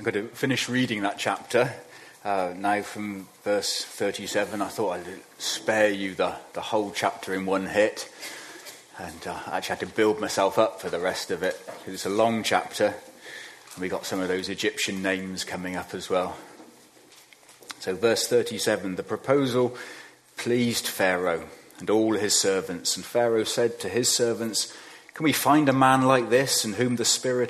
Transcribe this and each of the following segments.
I'm going to finish reading that chapter now from verse 37. I thought I'd spare you the whole chapter in one hit, and I actually had to build myself up for the rest of it because it's a long chapter, and we got some of those Egyptian names coming up as well. So verse 37, the proposal pleased Pharaoh and all his servants, and Pharaoh said to his servants, "Can we find a man like this in whom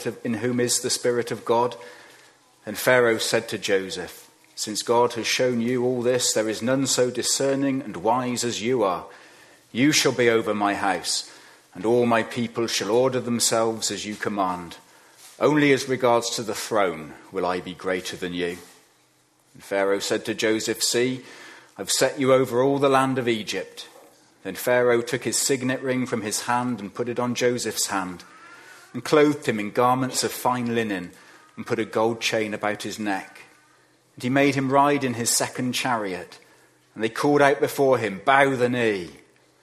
is the Spirit of God?" And Pharaoh said to Joseph, "Since God has shown you all this, there is none so discerning and wise as you are. You shall be over my house, and all my people shall order themselves as you command. Only as regards to the throne will I be greater than you." And Pharaoh said to Joseph, "See, I've set you over all the land of Egypt." Then Pharaoh took his signet ring from his hand and put it on Joseph's hand, and clothed him in garments of fine linen, and put a gold chain about his neck. And he made him ride in his second chariot, and they called out before him, "Bow the knee."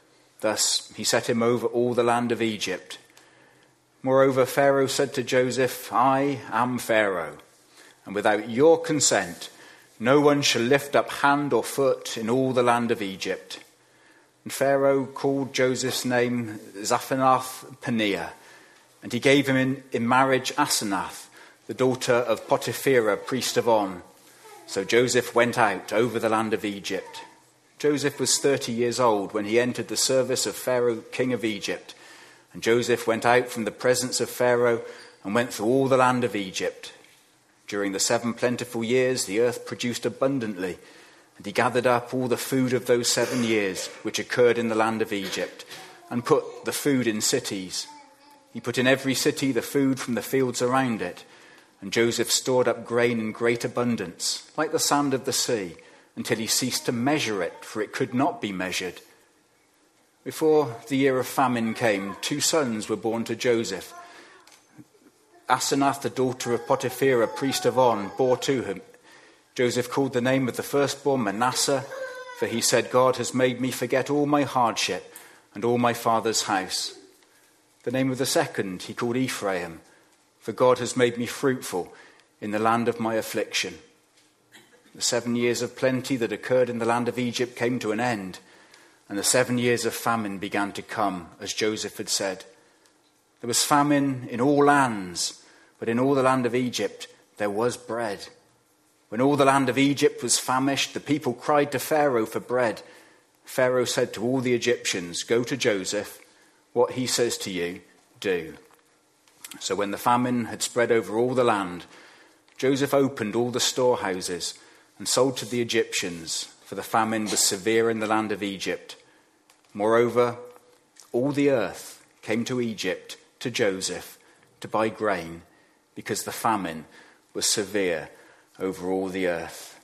Thus he set him over all the land of Egypt. Moreover, Pharaoh said to Joseph, "I am Pharaoh, and without your consent no one shall lift up hand or foot in all the land of Egypt." And Pharaoh called Joseph's name Zaphenath-Paneah, and he gave him in marriage Asenath, the daughter of Potipherah, priest of On. So Joseph went out over the land of Egypt. Joseph was 30 years old when he entered the service of Pharaoh, king of Egypt. And Joseph went out from the presence of Pharaoh and went through all the land of Egypt. During the 7 plentiful years, the earth produced abundantly, and he gathered up all the food of those 7 years which occurred in the land of Egypt, and put the food in cities. He put in every city the food from the fields around it. And Joseph stored up grain in great abundance, like the sand of the sea, until he ceased to measure it, for it could not be measured. Before the year of famine came, 2 sons were born to Joseph. Asenath, the daughter of Potipherah, priest of On, bore to him. Joseph called the name of the firstborn Manasseh, for he said, "God has made me forget all my hardship and all my father's house." The name of the second he called Ephraim, for God has made me fruitful in the land of my affliction. The 7 years of plenty that occurred in the land of Egypt came to an end, and the 7 years of famine began to come, as Joseph had said. There was famine in all lands, but in all the land of Egypt there was bread. When all the land of Egypt was famished, the people cried to Pharaoh for bread. Pharaoh said to all the Egyptians, "Go to Joseph, what he says to you, do." So when the famine had spread over all the land, Joseph opened all the storehouses and sold to the Egyptians, for the famine was severe in the land of Egypt. Moreover, all the earth came to Egypt to Joseph to buy grain, because the famine was severe over all the earth.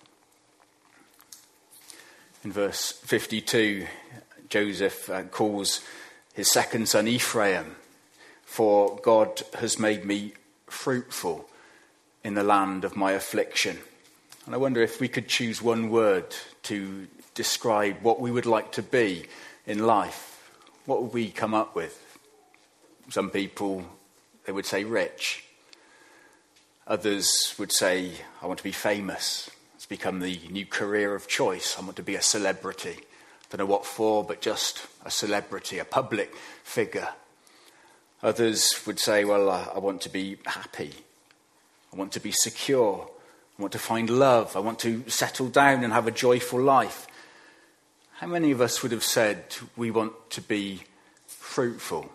In verse 52, Joseph calls his second son Ephraim, "For God has made me fruitful in the land of my affliction." And I wonder if we could choose one word to describe what we would like to be in life. What would we come up with? Some people, they would say rich. Others would say, "I want to be famous. It's become the new career of choice. I want to be a celebrity. Don't know what for, but just a celebrity, a public figure." Others would say, "Well, I want to be happy. I want to be secure. I want to find love. I want to settle down and have a joyful life." How many of us would have said we want to be fruitful?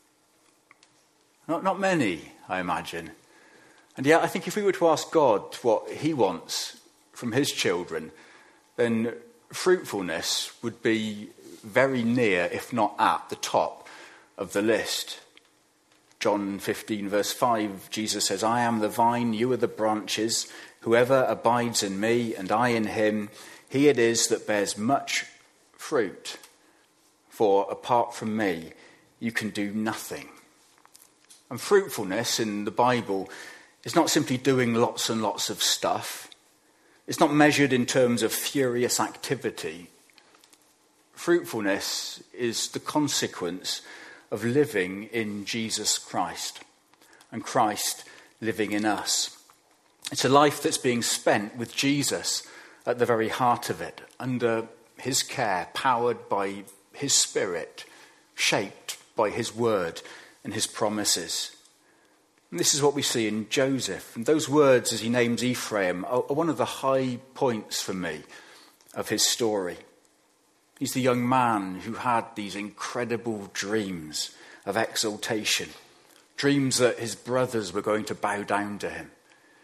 Not many, I imagine. And yet I think if we were to ask God what he wants from his children, then fruitfulness would be very near, if not at the top of the list. John 15 verse 5, Jesus says, "I am the vine, you are the branches. Whoever abides in me and I in him, he it is that bears much fruit. For apart from me, you can do nothing." And fruitfulness in the Bible is not simply doing lots and lots of stuff. It's not measured in terms of furious activity. Fruitfulness is the consequence of living in Jesus Christ and Christ living in us. It's a life that's being spent with Jesus at the very heart of it, under his care, powered by his Spirit, shaped by his word and his promises. And this is what we see in Joseph. And those words, as he names Ephraim, are one of the high points for me of his story. He's the young man who had these incredible dreams of exaltation, dreams that his brothers were going to bow down to him,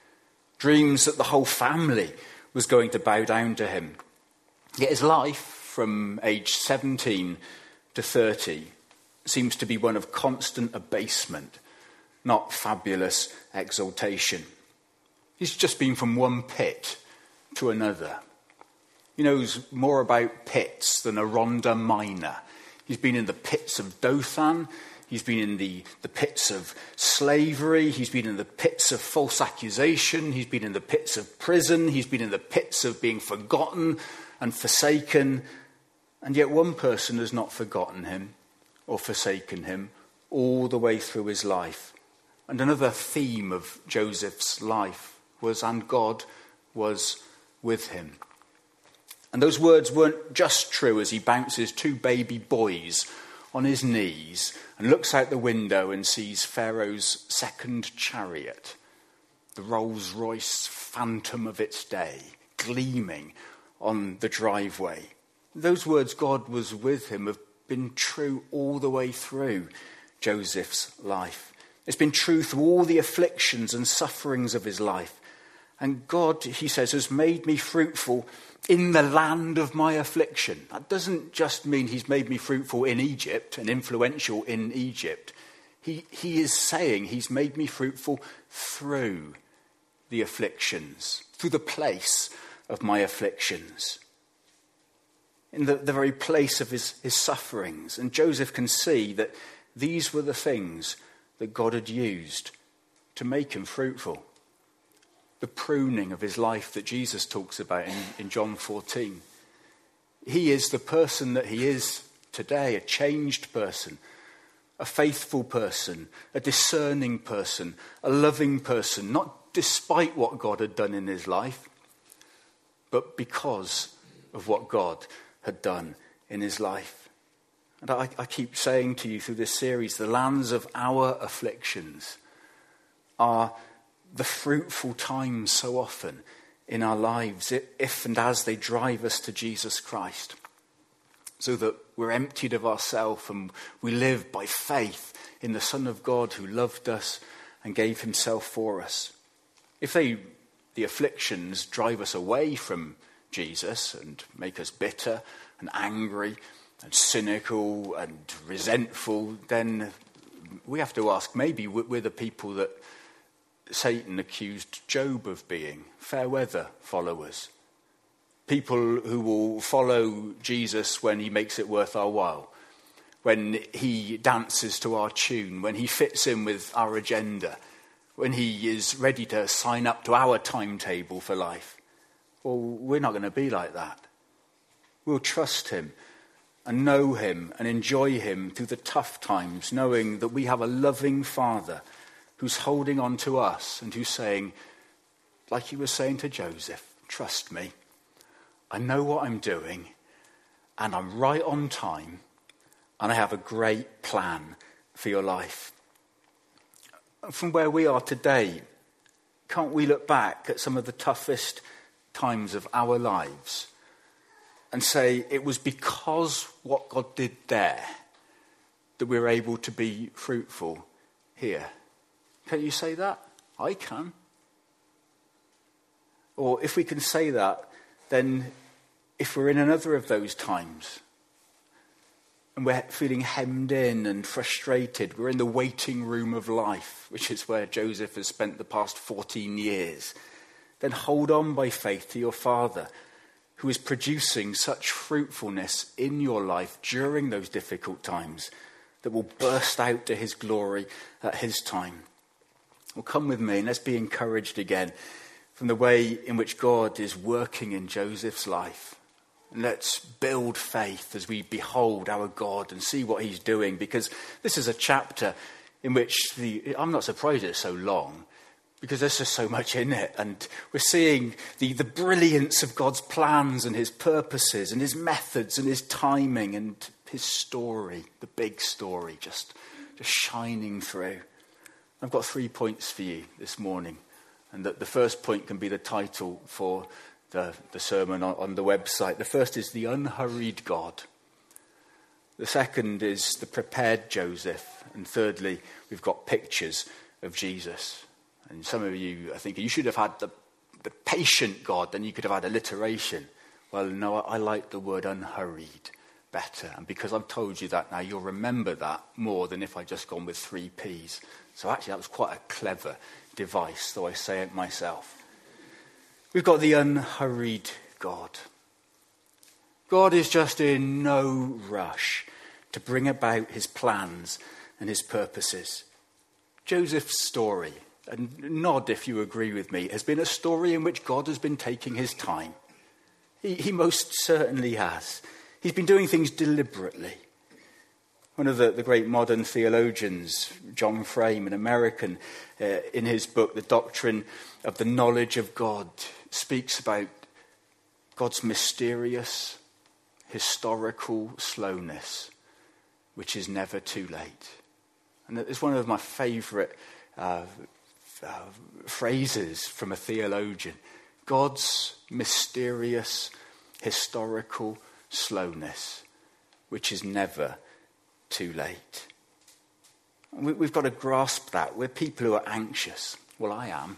dreams that the whole family was going to bow down to him. Yet his life from age 17 to 30 seems to be one of constant abasement, not fabulous exaltation. He's just been from one pit to another. He knows more about pits than a Rhondda miner. He's been in the pits of Dothan. He's been in the pits of slavery. He's been in the pits of false accusation. He's been in the pits of prison. He's been in the pits of being forgotten and forsaken. And yet one person has not forgotten him or forsaken him all the way through his life. And another theme of Joseph's life was, and God was with him. And those words weren't just true as he bounces two baby boys on his knees and looks out the window and sees Pharaoh's second chariot, the Rolls-Royce phantom of its day, gleaming on the driveway. Those words, God was with him, have been true all the way through Joseph's life. It's been true through all the afflictions and sufferings of his life. And God, he says, has made me fruitful in the land of my affliction. That doesn't just mean he's made me fruitful in Egypt and influential in Egypt. He is saying he's made me fruitful through the afflictions, through the place of my afflictions, in the very place of his sufferings. And Joseph can see that these were the things that God had used to make him fruitful. The pruning of his life that Jesus talks about in John 14. He is the person that he is today, a changed person, a faithful person, a discerning person, a loving person, not despite what God had done in his life, but because of what God had done in his life. And I keep saying to you through this series, the lands of our afflictions are the fruitful times so often in our lives, if and as they drive us to Jesus Christ, so that we're emptied of ourselves and we live by faith in the Son of God who loved us and gave himself for us. If the afflictions drive us away from Jesus and make us bitter and angry and cynical and resentful, then we have to ask, maybe we're the people that Satan accused Job of being, fair weather followers. People who will follow Jesus when he makes it worth our while, when he dances to our tune, when he fits in with our agenda, when he is ready to sign up to our timetable for life. Well, we're not going to be like that. We'll trust him and know him and enjoy him through the tough times, knowing that we have a loving Father who's holding on to us and who's saying, like he was saying to Joseph, trust me, I know what I'm doing and I'm right on time and I have a great plan for your life. From where we are today, can't we look back at some of the toughest times of our lives and say it was because what God did there that we're able to be fruitful here? Can you say that? I can. Or if we can say that, then if we're in another of those times and we're feeling hemmed in and frustrated, we're in the waiting room of life, which is where Joseph has spent the past 14 years, then hold on by faith to your Father who is producing such fruitfulness in your life during those difficult times that will burst out to his glory at his time. Well, come with me and let's be encouraged again from the way in which God is working in Joseph's life. And let's build faith as we behold our God and see what he's doing, because this is a chapter in which I'm not surprised it's so long, because there's just so much in it. And we're seeing the brilliance of God's plans and his purposes and his methods and his timing and his story, the big story, just shining through. I've got 3 points for you this morning. And the first point can be the title for the sermon on the website. The first is the unhurried God. The second is the prepared Joseph. And thirdly, we've got pictures of Jesus. And some of you are thinking, you should have had the patient God, then you could have had alliteration. Well, no, I like the word unhurried better. And because I've told you that now, you'll remember that more than if I'd just gone with 3 Ps. So actually, that was quite a clever device, though I say it myself. We've got the unhurried God. God is just in no rush to bring about his plans and his purposes. Joseph's story, and nod if you agree with me, has been a story in which God has been taking his time. He most certainly has. He's been doing things deliberately. One of the great modern theologians, John Frame, an American, in his book, The Doctrine of the Knowledge of God, speaks about God's mysterious, historical slowness, which is never too late. And it's one of my favourite phrases from a theologian. God's mysterious, historical slowness, which is never too late. We've got to grasp that. We're people who are anxious. Well, I am.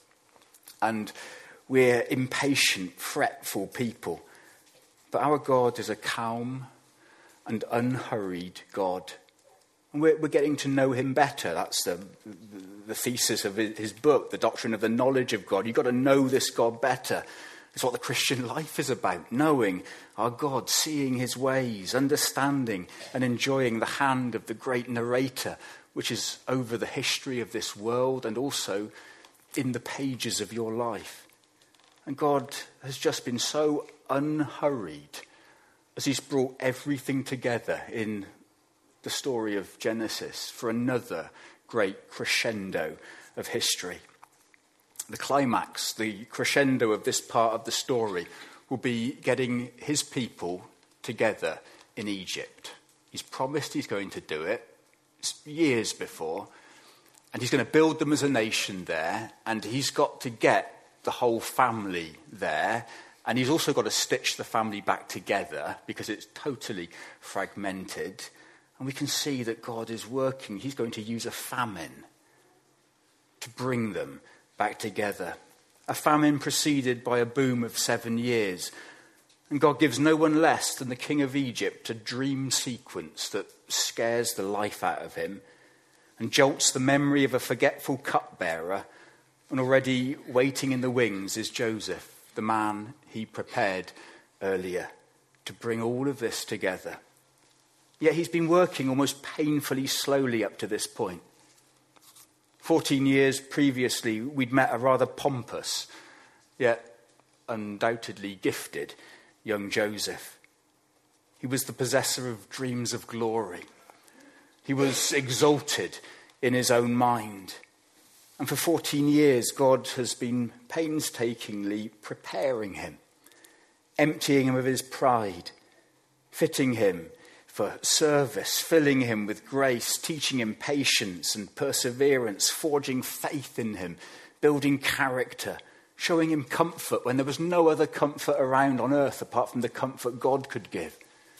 And we're impatient, fretful people. But our God is a calm and unhurried God. And we're getting to know him better. That's the thesis of his book, The Doctrine of the Knowledge of God. You've got to know this God better. It's what the Christian life is about, knowing our God, seeing his ways, understanding and enjoying the hand of the great narrator, which is over the history of this world and also in the pages of your life. And God has just been so unhurried as he's brought everything together in the story of Genesis for another great crescendo of history. The climax, the crescendo of this part of the story will be getting his people together in Egypt. He's promised he's going to do it years before, and he's going to build them as a nation there, and he's got to get the whole family there, and he's also got to stitch the family back together because it's totally fragmented. And we can see that God is working. He's going to use a famine to bring them back together. A famine preceded by a boom of 7 years. And God gives no one less than the king of Egypt a dream sequence that scares the life out of him and jolts the memory of a forgetful cupbearer. And already waiting in the wings is Joseph, the man he prepared earlier to bring all of this together. Yet he's been working almost painfully slowly up to this point. 14 years previously, we'd met a rather pompous, yet undoubtedly gifted young Joseph. He was the possessor of dreams of glory. He was exalted in his own mind. And for 14 years, God has been painstakingly preparing him, emptying him of his pride, fitting him for service, filling him with grace, teaching him patience and perseverance, forging faith in him, building character, showing him comfort when there was no other comfort around on earth apart from the comfort God could give,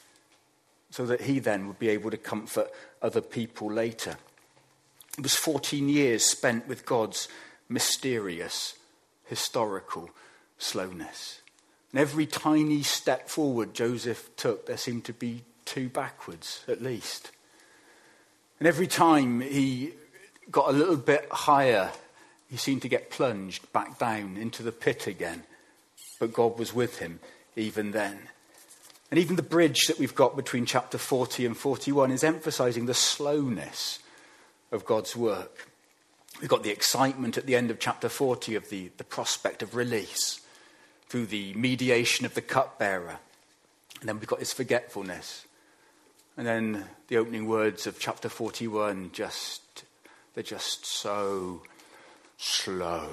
so that he then would be able to comfort other people later. It was 14 years spent with God's mysterious, historical slowness. And every tiny step forward Joseph took, there seemed to be 2 backwards, at least. And every time he got a little bit higher, he seemed to get plunged back down into the pit again. But God was with him even then. And even the bridge that we've got between chapter 40 and 41 is emphasizing the slowness of God's work. We've got the excitement at the end of chapter 40 of the prospect of release through the mediation of the cupbearer. And then we've got his forgetfulness. And then the opening words of chapter 41, they're just so slow.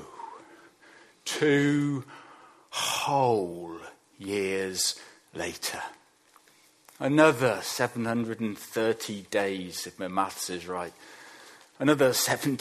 2 whole years later. Another 730 days, if my maths is right. Another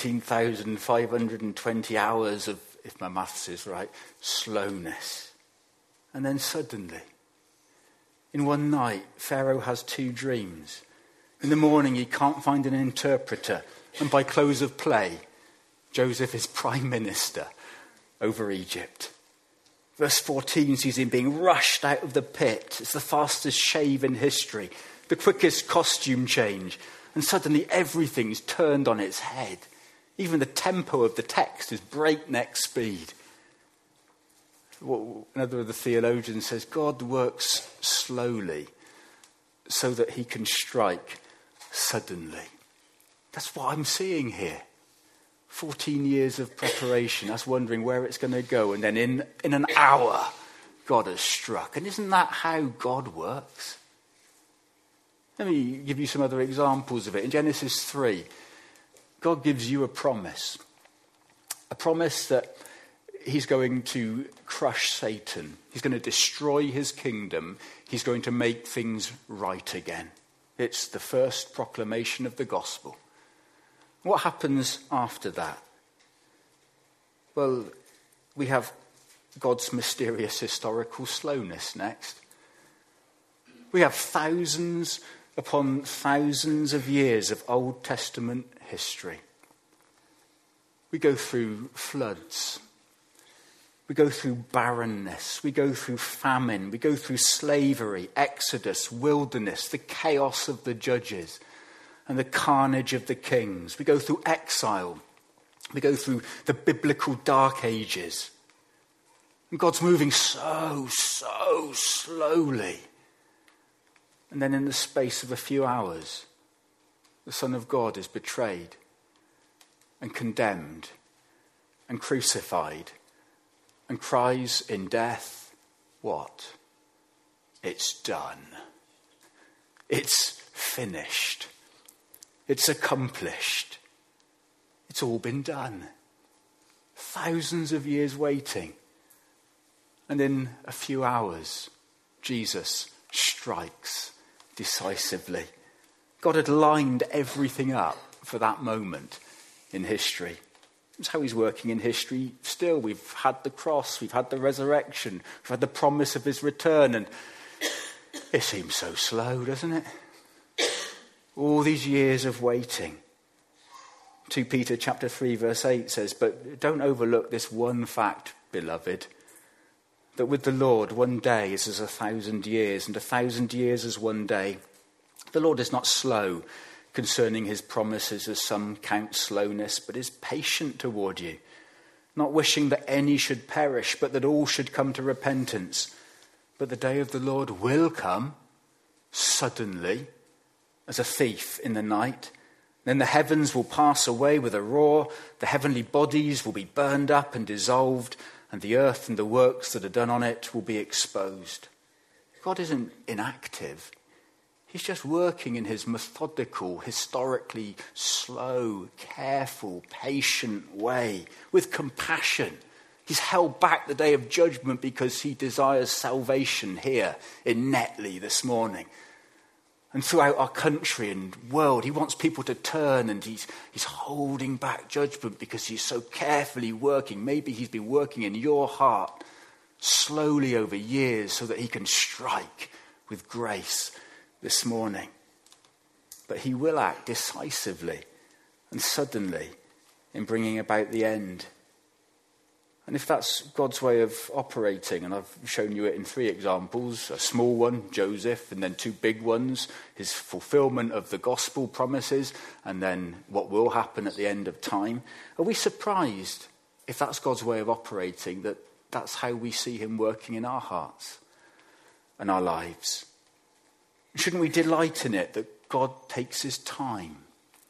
17,520 hours of, if my maths is right, slowness. And then suddenly, in one night, Pharaoh has 2 dreams. In the morning, he can't find an interpreter. And by close of play, Joseph is prime minister over Egypt. Verse 14 sees him being rushed out of the pit. It's the fastest shave in history, the quickest costume change. And suddenly everything's turned on its head. Even the tempo of the text is breakneck speed. Another of the theologians says God works slowly so that he can strike suddenly. That's what I'm seeing here. 14 years of preparation, us wondering where it's going to go, and then in an hour, God has struck. And isn't that how God works? Let me give you some other examples of it. In Genesis 3, God gives you a promise that he's going to crush Satan. He's going to destroy his kingdom. He's going to make things right again. It's the first proclamation of the gospel. What happens after that? Well, we have God's mysterious historical slowness next. We have thousands upon thousands of years of Old Testament history. We go through floods. We go through barrenness. We go through famine. We go through slavery, exodus, wilderness, the chaos of the judges, and the carnage of the kings. We go through exile. We go through the biblical dark ages. And God's moving so slowly. And then in the space of a few hours, the Son of God is betrayed and condemned and crucified and cries in death, what? It's done. It's finished. It's accomplished. It's all been done. Thousands of years waiting. And in a few hours, Jesus strikes decisively. God had lined everything up for that moment in history. It's how he's working in history still. We've had the cross, we've had the resurrection, we've had the promise of his return, and it seems so slow, doesn't it? All these years of waiting. 2 Peter chapter 3 verse 8 says, "But don't overlook this one fact, beloved, that with the Lord 1 day is as 1,000 years, and 1,000 years as 1 day. The Lord is not slow concerning his promises, as some count slowness, but is patient toward you, not wishing that any should perish, but that all should come to repentance. But the day of the Lord will come suddenly, as a thief in the night. Then the heavens will pass away with a roar, the heavenly bodies will be burned up and dissolved, and the earth and the works that are done on it will be exposed." God isn't inactive. He's just working in his methodical, historically slow, careful, patient way, with compassion. He's held back the day of judgment because he desires salvation here in Netley this morning. And throughout our country and world, he wants people to turn, and he's holding back judgment because he's so carefully working. Maybe he's been working in your heart slowly over years so that he can strike with grace this morning. But he will act decisively and suddenly in bringing about the end. And if that's God's way of operating, and I've shown you it in 3 examples, a small one, Joseph, and then 2 big ones, his fulfillment of the gospel promises, and then what will happen at the end of time, are we surprised, if that's God's way of operating, that that's how we see him working in our hearts and our lives? Shouldn't we delight in it that God takes his time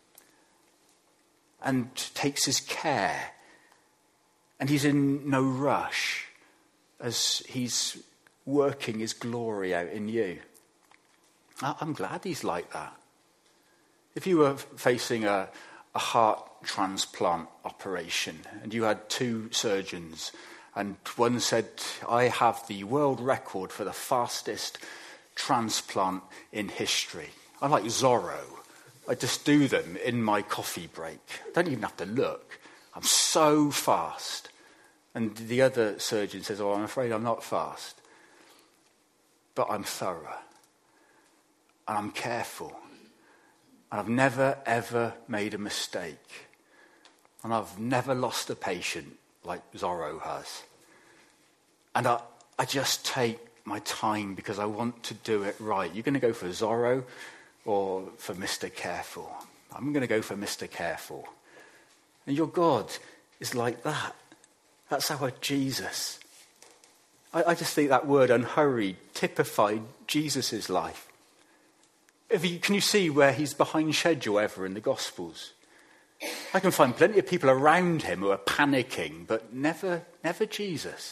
and takes his care, and he's in no rush as he's working his glory out in you? I'm glad he's like that. If you were facing a heart transplant operation, and you had two surgeons, and one said, I have the world record for the fastest transplant in history. I like Zorro. I just do them in my coffee break. I don't even have to look. I'm so fast. And the other surgeon says, I'm afraid I'm not fast. But I'm thorough. And I'm careful. And I've never, ever made a mistake. And I've never lost a patient like Zorro has. And I just take my time because I want to do it right. You're going to go for Zorro or for Mr. Careful? I'm going to go for Mr. Careful. And your God is like that. That's our Jesus. I just think that word unhurried typified Jesus' life. Can you see where he's behind schedule ever in the Gospels? I can find plenty of people around him who are panicking, but never Jesus.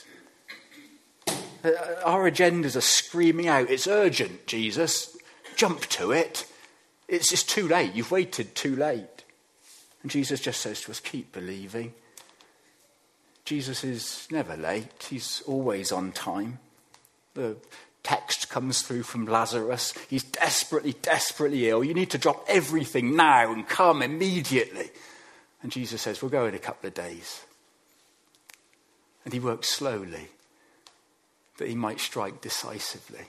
Our agendas are screaming out, it's urgent, Jesus. Jump to it. It's just too late. You've waited too late. And Jesus just says to us, keep believing. Jesus is never late. He's always on time. The text comes through from Lazarus. He's desperately ill. You need to drop everything now and come immediately. And Jesus says, we'll go in a couple of days. And he works slowly, that he might strike decisively.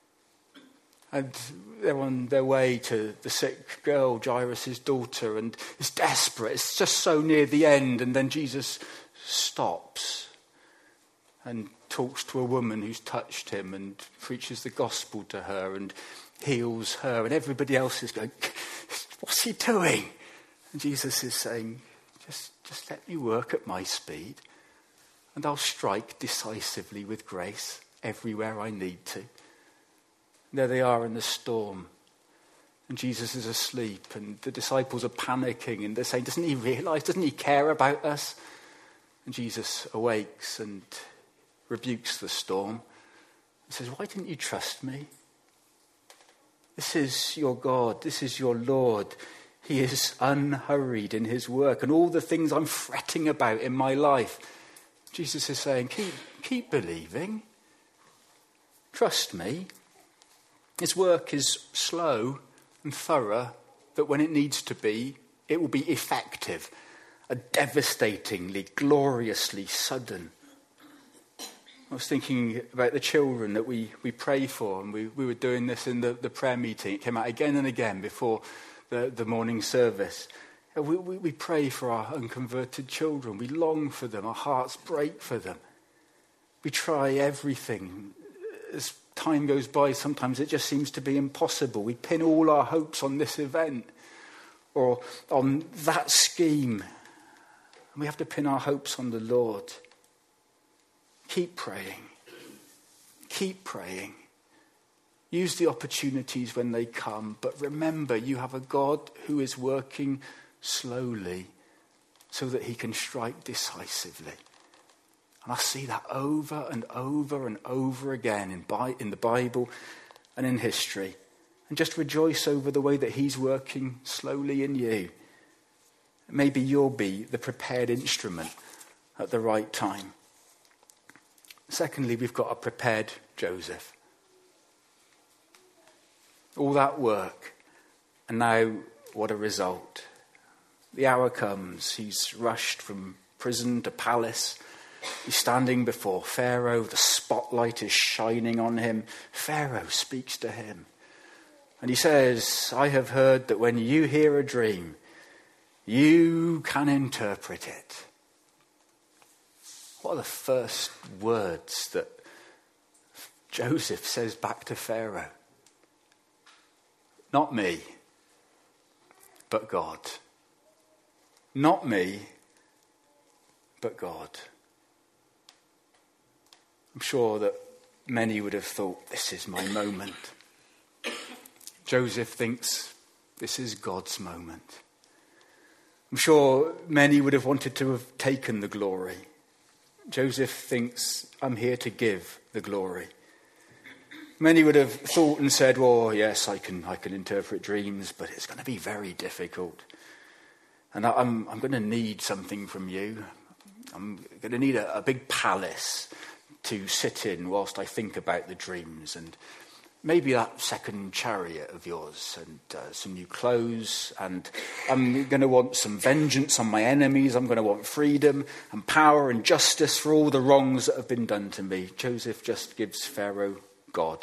And they're on their way to the sick girl, Jairus' daughter, and it's desperate. It's just so near the end. And then Jesus stops and talks to a woman who's touched him and preaches the gospel to her and heals her. And everybody else is going, what's he doing? And Jesus is saying, just let me work at my speed and I'll strike decisively with grace everywhere I need to. And there they are in the storm. And Jesus is asleep and the disciples are panicking and they're saying, doesn't he realize, doesn't he care about us? And Jesus awakes and rebukes the storm and says, why didn't you trust me? This is your God. This is your Lord. He is unhurried in his work and all the things I'm fretting about in my life. Jesus is saying, keep believing. Trust me. His work is slow and thorough, but when it needs to be, it will be effective, devastatingly, gloriously sudden. I was thinking about the children that we pray for, and we were doing this in the prayer meeting. It came out again and again before the morning service. We pray for our unconverted children. We long for them. Our hearts break for them. We try everything. As time goes by, sometimes it just seems to be impossible. We pin all our hopes on this event or on that scheme. And we have to pin our hopes on the Lord. Keep praying. Keep praying. Use the opportunities when they come. But remember, you have a God who is working slowly so that he can strike decisively. And I see that over and over and over again in the Bible and in history. And just rejoice over the way that he's working slowly in you. Maybe you'll be the prepared instrument at the right time. Secondly, we've got a prepared Joseph. All that work, and now what a result. The hour comes, he's rushed from prison to palace. He's standing before Pharaoh, the spotlight is shining on him. Pharaoh speaks to him. And he says, I have heard that when you hear a dream, you can interpret it. What are the first words that Joseph says back to Pharaoh? Not me, but God. Not me, but God. I'm sure that many would have thought, this is my moment. Joseph thinks this is God's moment. I'm sure many would have wanted to have taken the glory. Joseph thinks, I'm here to give the glory. Many would have thought and said, well, yes, I can interpret dreams, but it's going to be very difficult. And I'm going to need something from you. I'm going to need a big palace to sit in whilst I think about the dreams, and maybe that second chariot of yours, and some new clothes, and I'm going to want some vengeance on my enemies. I'm going to want freedom and power and justice for all the wrongs that have been done to me. Joseph just gives Pharaoh God.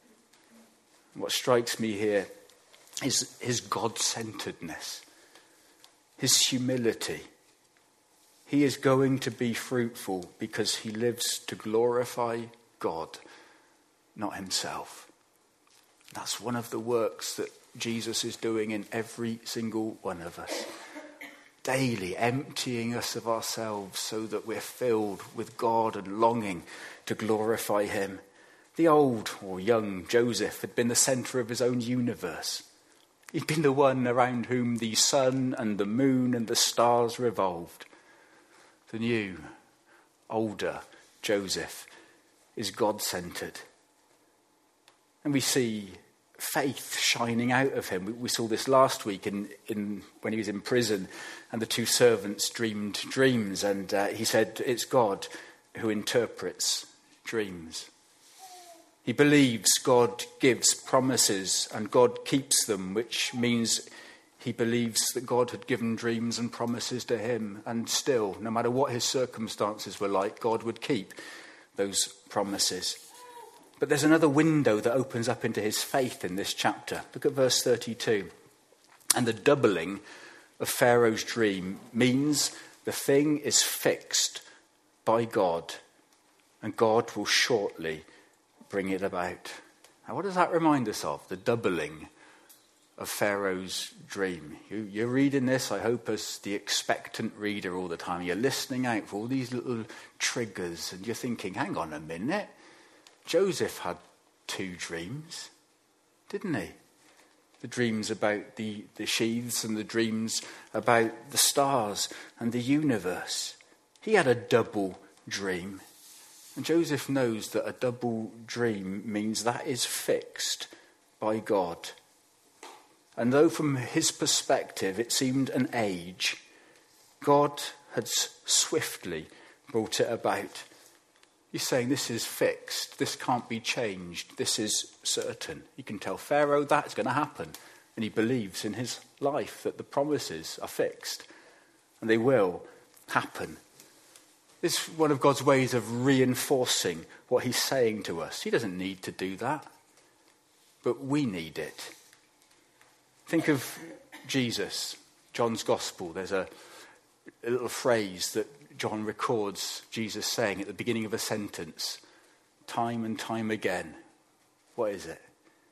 What strikes me here is his God-centeredness, his humility. He is going to be fruitful because he lives to glorify God, not himself. That's one of the works that Jesus is doing in every single one of us. Daily emptying us of ourselves so that we're filled with God and longing to glorify him. The old or young Joseph had been the centre of his own universe. He'd been the one around whom the sun and the moon and the stars revolved. The new, older Joseph is God-centred. And we see faith shining out of him. We saw this last week in when he was in prison and the two servants dreamed dreams, and he said it's God who interprets dreams. He believes God gives promises and God keeps them, which means he believes that God had given dreams and promises to him, and still, no matter what his circumstances were like, God would keep those promises. But there's another window that opens up into his faith in this chapter. Look at verse 32. And the doubling of Pharaoh's dream means the thing is fixed by God, and God will shortly bring it about. Now, what does that remind us of? The doubling of Pharaoh's dream. You're reading this, I hope, as the expectant reader all the time. You're listening out for all these little triggers, and you're thinking, hang on a minute. Joseph had two dreams, didn't he? The dreams about the sheaves and the dreams about the stars and the universe. He had a double dream. And Joseph knows that a double dream means that is fixed by God. And though from his perspective it seemed an age, God had swiftly brought it about. He's saying this is fixed, this can't be changed, this is certain. He can tell Pharaoh that's going to happen, and he believes in his life that the promises are fixed and they will happen. It's one of God's ways of reinforcing what he's saying to us. He doesn't need to do that, but we need it. Think of Jesus, John's Gospel. There's a little phrase that John records Jesus saying at the beginning of a sentence, time and time again. What is it?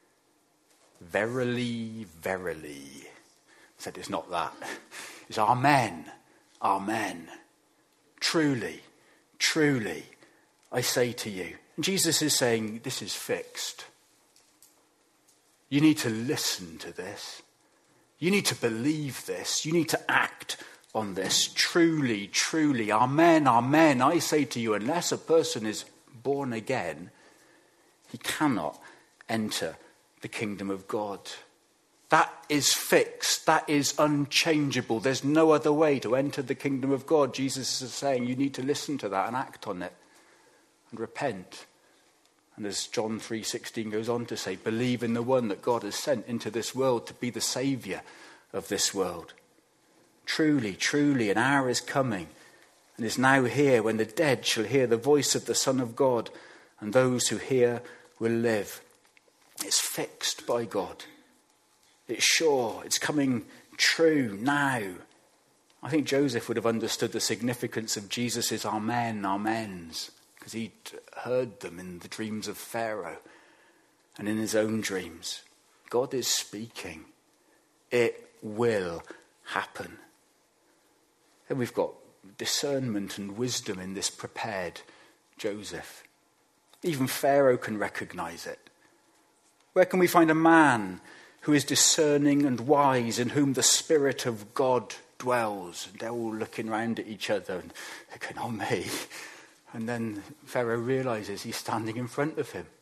Verily, verily. Said it's not that. It's amen, amen. Truly, truly, I say to you. And Jesus is saying, this is fixed. You need to listen to this. You need to believe this. You need to act on this. Truly, truly, amen, amen. I say to you, unless a person is born again, he cannot enter the kingdom of God. That is fixed. That is unchangeable. There's no other way to enter the kingdom of God. Jesus is saying you need to listen to that and act on it and repent. And as John 3:16 goes on to say, believe in the one that God has sent into this world to be the saviour of this world. Truly, truly, an hour is coming and is now here when the dead shall hear the voice of the Son of God, and those who hear will live. It's fixed by God. It's sure. It's coming true now. I think Joseph would have understood the significance of Jesus' amen, amens, because he'd heard them in the dreams of Pharaoh and in his own dreams. God is speaking. It will happen. And we've got discernment and wisdom in this prepared Joseph. Even Pharaoh can recognize it. Where can we find a man who is discerning and wise, in whom the Spirit of God dwells? And they're all looking round at each other and thinking, oh, me. And then Pharaoh realizes he's standing in front of him.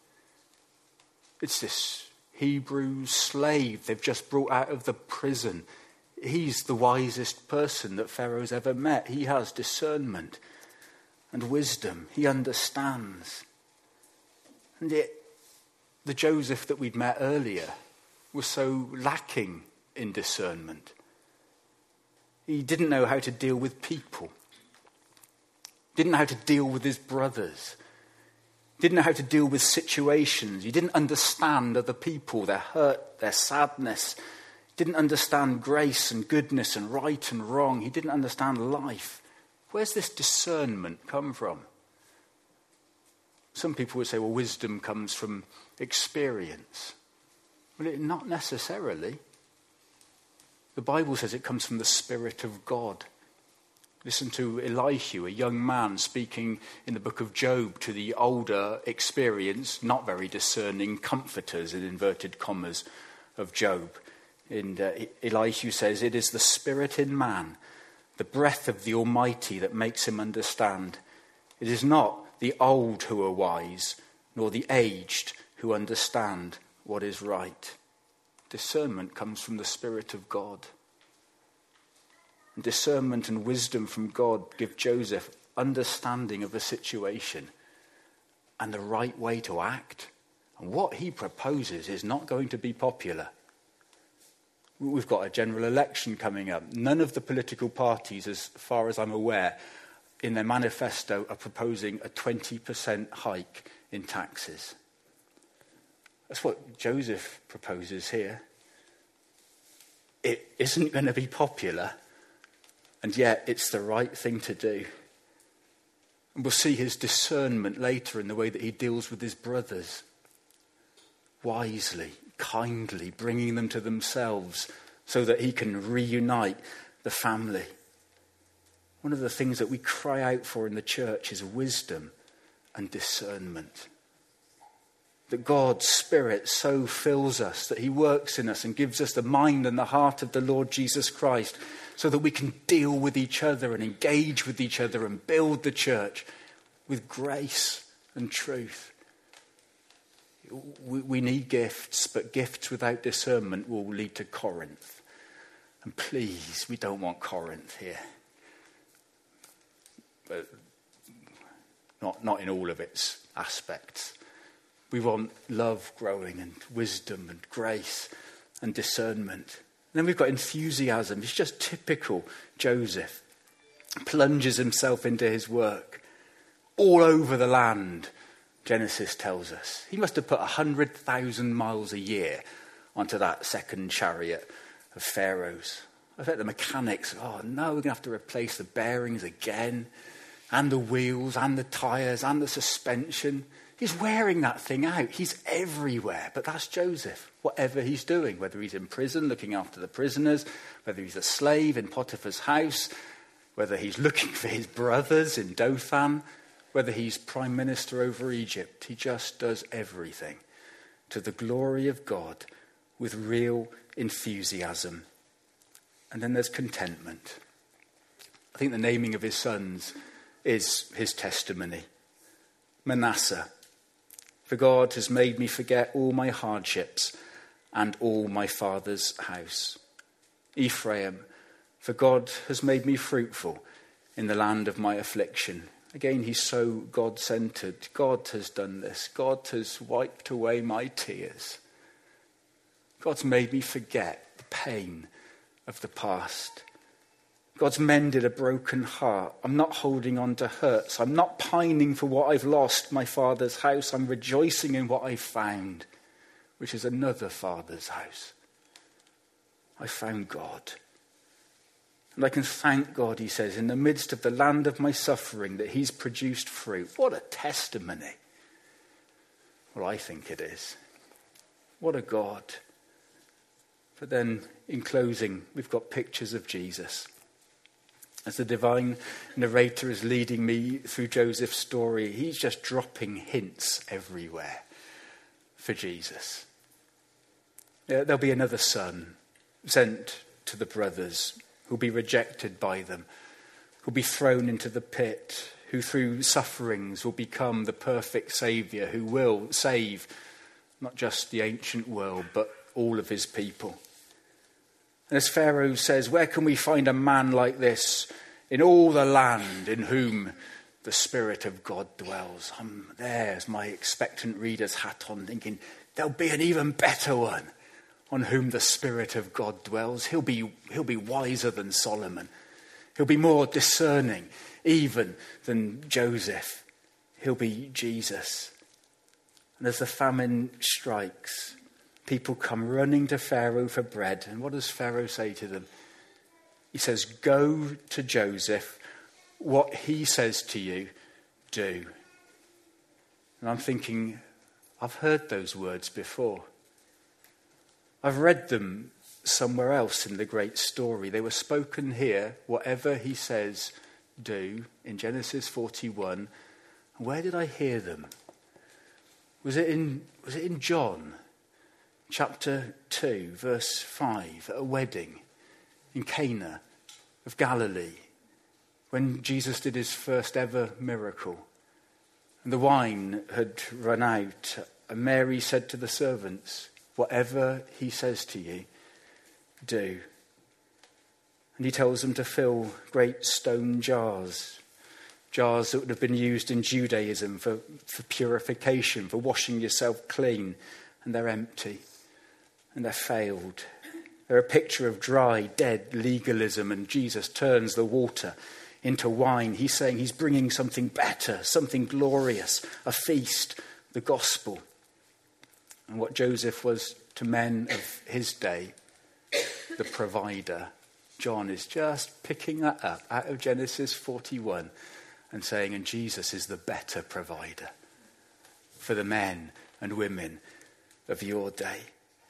It's this Hebrew slave they've just brought out of the prison He's the wisest person that Pharaoh's ever met. He has discernment and wisdom. He understands. And yet, the Joseph that we'd met earlier was so lacking in discernment. He didn't know how to deal with people. Didn't know how to deal with his brothers. Didn't know how to deal with situations. He didn't understand other people, their hurt, their sadness. Didn't understand grace and goodness and right and wrong. He didn't understand life. Where's this discernment come from? Some people would say, well, wisdom comes from experience. Well, not necessarily. The Bible says it comes from the Spirit of God. Listen to Elihu, a young man speaking in the book of Job to the older, experienced, not very discerning comforters, in inverted commas, of Job. And Elihu says, it is the Spirit in man, the breath of the Almighty that makes him understand. It is not the old who are wise, nor the aged who understand what is right. Discernment comes from the Spirit of God. And discernment and wisdom from God give Joseph understanding of a situation and the right way to act. And what he proposes is not going to be popular. We've got a general election coming up. None of the political parties, as far as I'm aware, in their manifesto are proposing a 20% hike in taxes. That's what Joseph proposes here. It isn't going to be popular, and yet it's the right thing to do. And we'll see his discernment later in the way that he deals with his brothers. Wisely, kindly, bringing them to themselves so that he can reunite the family. One of the things that we cry out for in the church is wisdom and discernment. That God's Spirit so fills us that he works in us and gives us the mind and the heart of the Lord Jesus Christ so that we can deal with each other and engage with each other and build the church with grace and truth. We need gifts, but gifts without discernment will lead to Corinth. And please, we don't want Corinth here. But not in all of its aspects. We want love growing and wisdom and grace and discernment. And then we've got enthusiasm. It's just typical Joseph. Plunges himself into his work all over the land, Genesis tells us. He must have put 100,000 miles a year onto that second chariot of Pharaoh's. I bet the mechanics, oh no, we're going to have to replace the bearings again, and the wheels, and the tyres, and the suspension. He's wearing that thing out. He's everywhere. But that's Joseph, whatever he's doing, whether he's in prison looking after the prisoners, whether he's a slave in Potiphar's house, whether he's looking for his brothers in Dothan, whether he's prime minister over Egypt. He just does everything to the glory of God with real enthusiasm. And then there's contentment. I think the naming of his sons is his testimony. Manasseh, for God has made me forget all my hardships and all my father's house. Ephraim, for God has made me fruitful in the land of my affliction. Again, he's so God-centered. God has done this. God has wiped away my tears. God's made me forget the pain of the past. God's mended a broken heart. I'm not holding on to hurts. I'm not pining for what I've lost, my father's house. I'm rejoicing in what I've found, which is another father's house. I found God. And I can thank God, he says, in the midst of the land of my suffering, that he's produced fruit. What a testimony. Well, I think it is. What a God. But then, in closing, we've got pictures of Jesus. As the divine narrator is leading me through Joseph's story, he's just dropping hints everywhere for Jesus. There'll be another son sent to the brothers who'll be rejected by them, who'll be thrown into the pit, who through sufferings will become the perfect saviour, who will save not just the ancient world, but all of his people. And as Pharaoh says, where can we find a man like this in all the land in whom the Spirit of God dwells? There's my expectant reader's hat on, thinking there'll be an even better one on whom the Spirit of God dwells. He'll be wiser than Solomon. He'll be more discerning even than Joseph. He'll be Jesus. And as the famine strikes, people come running to Pharaoh for bread. And what does Pharaoh say to them? He says, go to Joseph. What he says to you, do. And I'm thinking, I've heard those words before. I've read them somewhere else in the great story. They were spoken here, whatever he says, do, in Genesis 41. Where did I hear them? Was it in John? Chapter 2, verse 5, at a wedding in Cana of Galilee, when Jesus did his first ever miracle. And the wine had run out, and Mary said to the servants, whatever he says to you, do. And he tells them to fill great stone jars that would have been used in Judaism for purification, for washing yourself clean, and they're empty. And they're failed. They're a picture of dry, dead legalism, and Jesus turns the water into wine. He's saying he's bringing something better, something glorious, a feast, the gospel. And what Joseph was to men of his day, the provider, John is just picking that up out of Genesis 41 and saying, and Jesus is the better provider for the men and women of your day.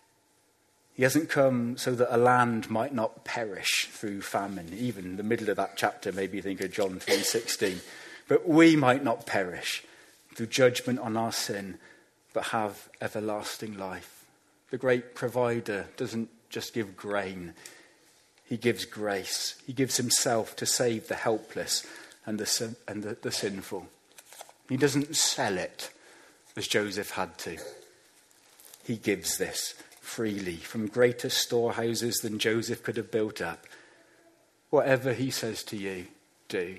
He hasn't come so that a land might not perish through famine. Even in the middle of that chapter, maybe you think of John 3:16. But we might not perish through judgment on our sin, but have everlasting life. The great provider doesn't just give grain. He gives grace. He gives himself to save the helpless and the sinful. He doesn't sell it as Joseph had to. He gives this freely from greater storehouses than Joseph could have built up. Whatever he says to you, do.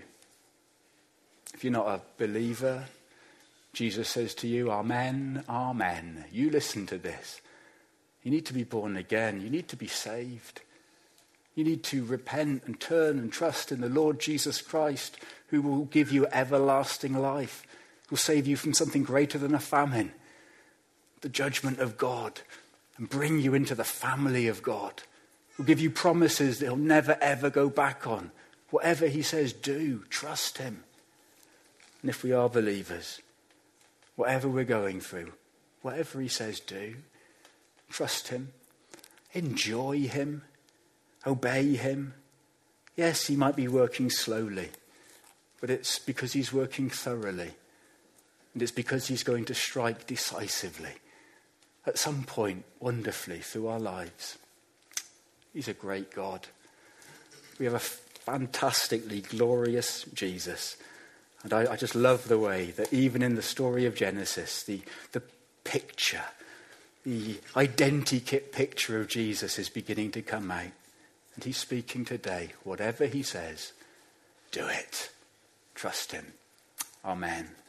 If you're not a believer, Jesus says to you, amen, amen. You listen to this. You need to be born again. You need to be saved. You need to repent and turn and trust in the Lord Jesus Christ, who will give you everlasting life, who will save you from something greater than a famine, the judgment of God, and bring you into the family of God. He'll give you promises that he'll never, ever go back on. Whatever he says, do. Trust him. And if we are believers, whatever we're going through, whatever he says, do. Trust him. Enjoy him. Obey him. Yes, he might be working slowly, but it's because he's working thoroughly. And it's because he's going to strike decisively at some point, wonderfully, through our lives. He's a great God. We have a fantastically glorious Jesus. And I just love the way that even in the story of Genesis, the picture, the identikit picture of Jesus is beginning to come out. And he's speaking today. Whatever he says, do it. Trust him. Amen.